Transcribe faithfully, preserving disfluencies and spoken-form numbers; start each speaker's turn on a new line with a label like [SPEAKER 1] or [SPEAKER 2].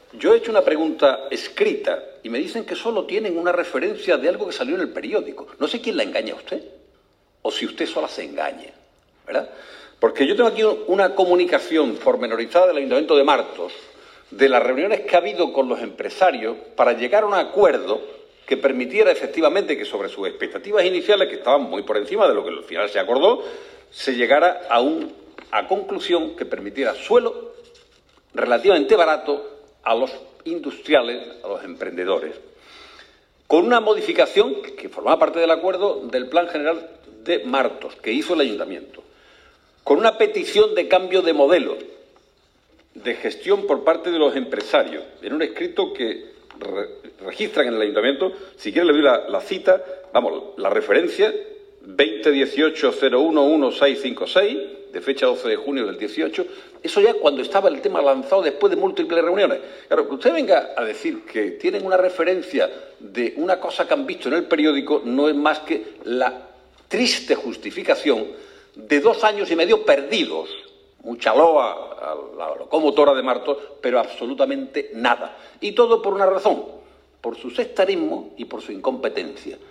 [SPEAKER 1] Yo he hecho una pregunta escrita y me dicen que solo tienen una referencia de algo que salió en el periódico. No sé quién la engaña a usted o si usted sola se engaña, ¿verdad? Porque yo tengo aquí una comunicación pormenorizada del Ayuntamiento de Martos de las reuniones que ha habido con los empresarios para llegar a un acuerdo que permitiera efectivamente que sobre sus expectativas iniciales, que estaban muy por encima de lo que al final se acordó, se llegara a una a conclusión que permitiera suelo relativamente barato a los industriales, a los emprendedores, con una modificación que formaba parte del acuerdo del Plan General de Martos, que hizo el Ayuntamiento, con una petición de cambio de modelo de gestión por parte de los empresarios, en un escrito que re registran en el Ayuntamiento. Si quieren le doy la, la cita, vamos, la referencia, veinte dieciocho cero uno uno seis cinco seis, de fecha doce de junio del dieciocho, eso ya cuando estaba el tema lanzado después de múltiples reuniones. Claro, que usted venga a decir que tienen una referencia de una cosa que han visto en el periódico no es más que la triste justificación de dos años y medio perdidos. Mucha loa a la locomotora de Martos, pero absolutamente nada. Y todo por una razón, por su sectarismo y por su incompetencia.